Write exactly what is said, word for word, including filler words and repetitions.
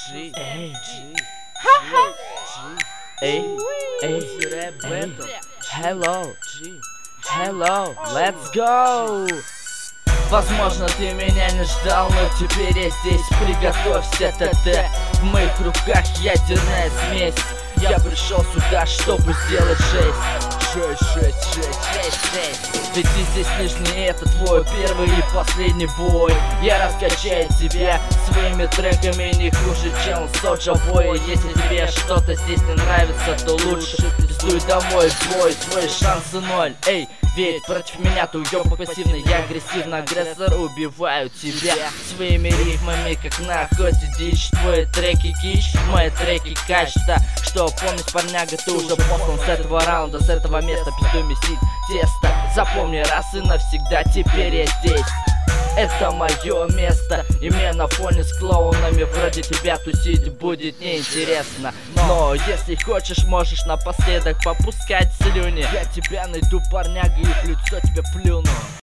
Эй, эй, Эй, эй, эй, hello, hello, let's go. Возможно, ты меня не ждал, но теперь я здесь. Приготовься, ТТ. В моих руках ядерная смесь. Я пришел сюда, чтобы сделать шесть. Шесть, шесть, шесть, шесть, шесть. Ведь ты здесь лишний, это твой первый и последний бой. Я раскачаю тебя своими треками не хуже, чем Соджа Бой. Если тебе что-то здесь не нравится, то лучше пиздуй домой, бой. Твои шансы ноль, эй. Ведь против меня ты уёбок пассивный, я агрессивно агрессор, убиваю тебя своими рифмами, как на охоте дичь. Твои треки кич, мои треки качество. Что помнишь, парняга, ты уже послан с этого раунда, с этого места пиздуй месить тесто. Запомни раз и навсегда, теперь я здесь. Это мое место, и мне на фоне с клоунами вроде тебя тусить будет неинтересно. Но если хочешь, можешь напоследок попускать слюни. Я тебя найду, парняга, и в лицо тебе плюну.